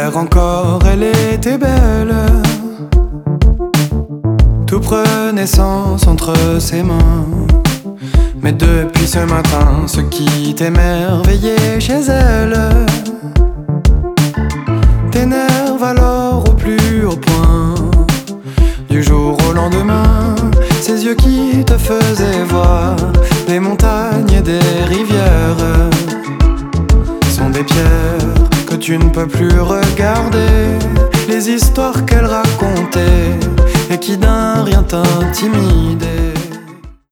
Hier encore elle était belle, tout prenait sens entre ses mains. Mais depuis ce matin, ce qui t'émerveillait chez elle t'énerve alors au plus haut point. Du jour au lendemain, ces yeux qui te faisaient voir des montagnes et des rivières sont des pierres que tu ne peux plus regarder. Les histoires qu'elle racontait et qui d'un rien t'intimidaient.